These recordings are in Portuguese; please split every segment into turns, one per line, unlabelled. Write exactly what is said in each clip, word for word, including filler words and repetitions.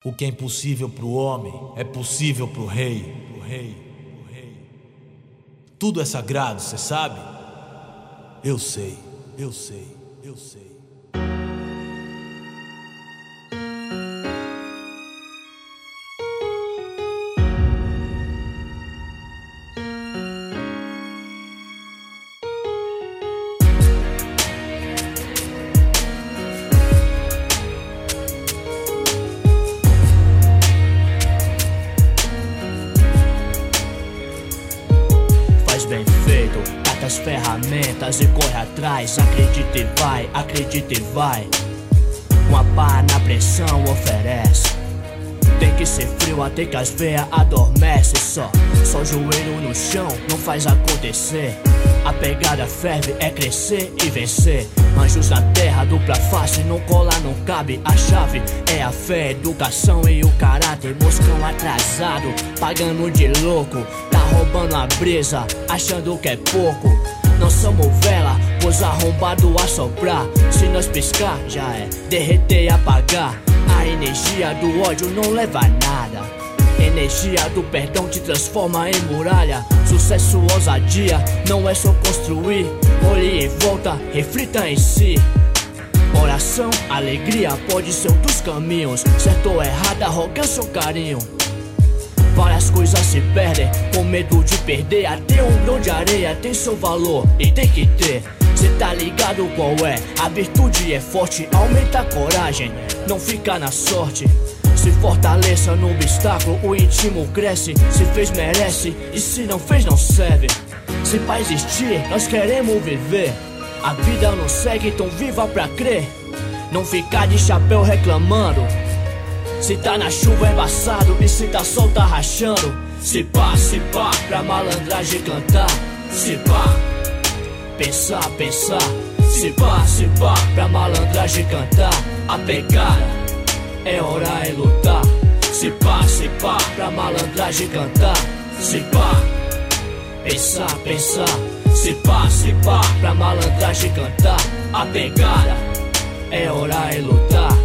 O que é impossível pro homem é possível pro rei, pro rei, pro rei. Tudo é sagrado, cê sabe? Eu sei, eu sei, eu sei.
Bem feito, cata as ferramentas e corre atrás. Acredita e vai, acredita e vai. Uma barra na pressão oferece. Tem que ser frio até que as veias adormecem. Só, só joelho no chão não faz acontecer. A pegada ferve, é crescer e vencer. Anjos na terra, dupla face, não cola, não cabe. A chave é a fé, educação e o caráter. Moscão atrasado, pagando de louco. Tá roubando a brisa, achando que é pouco. Não somos vela, pois arrombado a soprar. Se nós piscar, já é derreter e apagar. A energia do ódio não leva a nada. Energia do perdão te transforma em muralha. Sucesso, ousadia, não é só construir. Olhe em volta, reflita em si. Oração, alegria, pode ser um dos caminhos. Certo ou errado, arrogância ou carinho. Várias coisas se perdem, com medo de perder. Até um grão de areia tem seu valor e tem que ter. Cê tá ligado qual é? A virtude é forte, aumenta a coragem, não fica na sorte. Se fortaleça no obstáculo, o íntimo cresce. Se fez, merece, e se não fez, não serve. Se pra existir, nós queremos viver. A vida não segue, então viva pra crer. Não ficar de chapéu reclamando. Se tá na chuva é embaçado, e se tá sol tá rachando. Se pá, se pá, pra malandragem cantar. Se pá, pensar, pensar. Se pá, se pá, pra malandragem cantar. A pegada é orar e lutar. Se pá, se pá, pra malandragem cantar. Se pá, pensar, pensar. Se pá, se pá, pra malandragem cantar. A pegada é orar e lutar.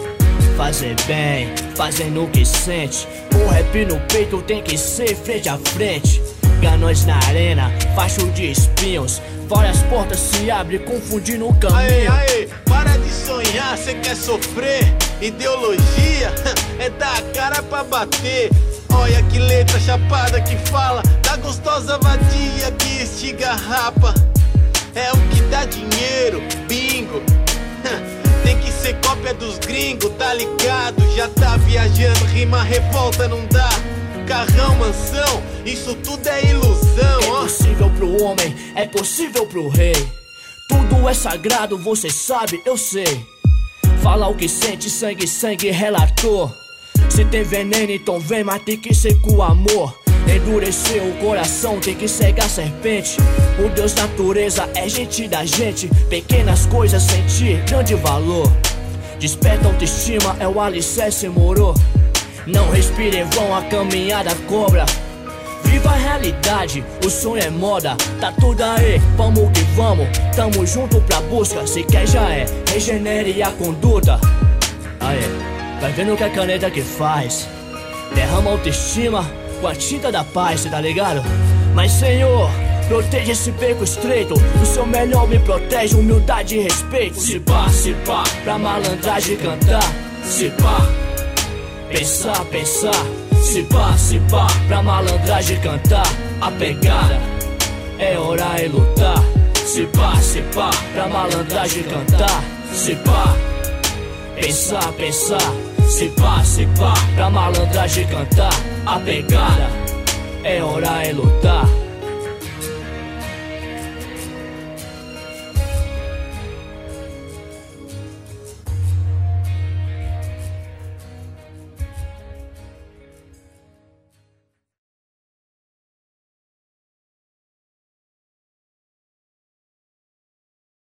Fazer bem, fazendo o que sente. O rap no peito tem que ser frente a frente. Ganões na arena, facho de espinhos. Várias portas se abrem, confundindo o caminho.
Aê, aê, para de sonhar, cê quer sofrer. Ideologia é dar a cara pra bater. Olha que letra chapada que fala da gostosa vadia que estiga rapa. É o que dá dinheiro, bingo. Tem que ser cópia dos gringos, tá ligado? Já tá viajando, rima revolta, não dá. Carrão, mansão, isso tudo é ilusão.
É possível pro homem, é possível pro rei. Tudo é sagrado, você sabe, eu sei. Fala o que sente, sangue, sangue, relator. Se tem veneno, então vem, mas tem que ser com amor. Endurecer o coração, tem que cegar a serpente. O Deus natureza é gente da gente. Pequenas coisas sentir grande valor. Desperta autoestima, é o alicerce moro. Não respire em vão, a caminhada cobra. Viva a realidade, o sonho é moda. Tá tudo aí, vamos que vamos. Tamo junto pra busca, se quer já é. Regenere a conduta. Aê, vai vendo o que a caneta que faz. Derrama autoestima com a tinta da paz, cê tá ligado? Mas Senhor, proteja esse beco estreito. O seu melhor me protege, humildade e respeito. Se pá, se pá, pra malandragem cantar. Se pá, pensar, pensar. Se pá, se pá, pra malandragem cantar. A pegada é orar e lutar. Se pá, se pá, pra malandragem cantar. Se pá, pensar, pensar. Se pá, se pá, pra malandragem cantar. A pegada é orar e lutar.